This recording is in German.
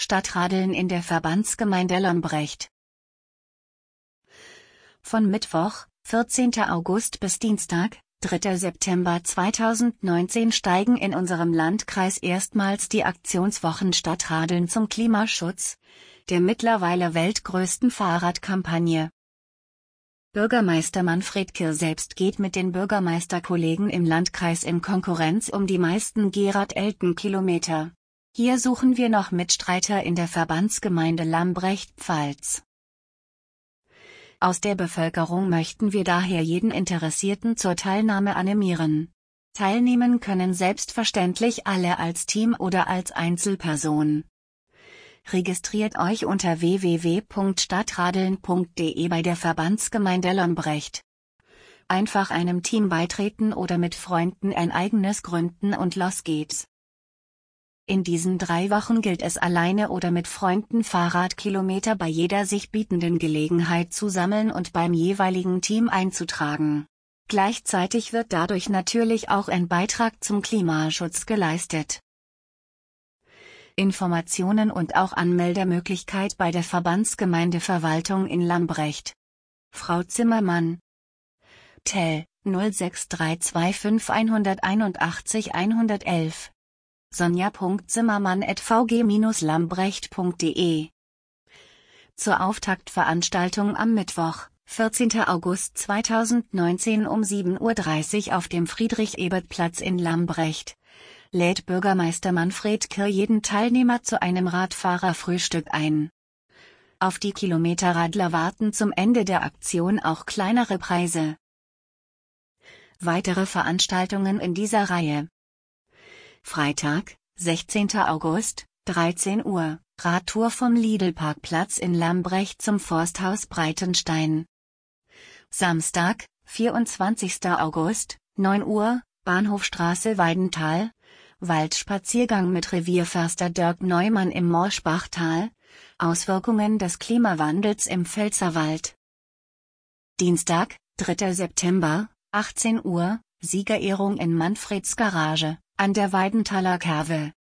Stadtradeln in der Verbandsgemeinde Lambrecht. Von Mittwoch, 14. August bis Dienstag, 3. September 2019 steigen in unserem Landkreis erstmals die Aktionswochen Stadtradeln zum Klimaschutz, der mittlerweile weltgrößten Fahrradkampagne. Bürgermeister Manfred Kirr selbst geht mit den Bürgermeisterkollegen im Landkreis in Konkurrenz um die meisten Gerard-Elten-Kilometer. Hier suchen wir noch Mitstreiter in der Verbandsgemeinde Lambrecht-Pfalz. Aus der Bevölkerung möchten wir daher jeden Interessierten zur Teilnahme animieren. Teilnehmen können selbstverständlich alle als Team oder als Einzelperson. Registriert euch unter www.stadtradeln.de bei der Verbandsgemeinde Lambrecht. Einfach einem Team beitreten oder mit Freunden ein eigenes gründen und los geht's. In diesen 3 Wochen gilt es alleine oder mit Freunden Fahrradkilometer bei jeder sich bietenden Gelegenheit zu sammeln und beim jeweiligen Team einzutragen. Gleichzeitig wird dadurch natürlich auch ein Beitrag zum Klimaschutz geleistet. Informationen und auch Anmeldemöglichkeit bei der Verbandsgemeindeverwaltung in Lambrecht. Frau Zimmermann. Tel 06325 181 111. sonja.zimmermann@vg-lambrecht.de. Zur Auftaktveranstaltung am Mittwoch, 14. August 2019 um 7:30 Uhr auf dem Friedrich-Ebert-Platz in Lambrecht, lädt Bürgermeister Manfred Kirr jeden Teilnehmer zu einem Radfahrerfrühstück ein. Auf die Kilometerradler warten zum Ende der Aktion auch kleinere Preise. Weitere Veranstaltungen in dieser Reihe: Freitag, 16. August, 13 Uhr, Radtour vom Lidl-Parkplatz in Lambrecht zum Forsthaus Breitenstein. Samstag, 24. August, 9 Uhr, Bahnhofstraße Weidental, Waldspaziergang mit Revierförster Dirk Neumann im Morschbachtal, Auswirkungen des Klimawandels im Pfälzerwald. Dienstag, 3. September, 18 Uhr, Siegerehrung in Manfreds Garage, an der Weidenthaler Kerwe.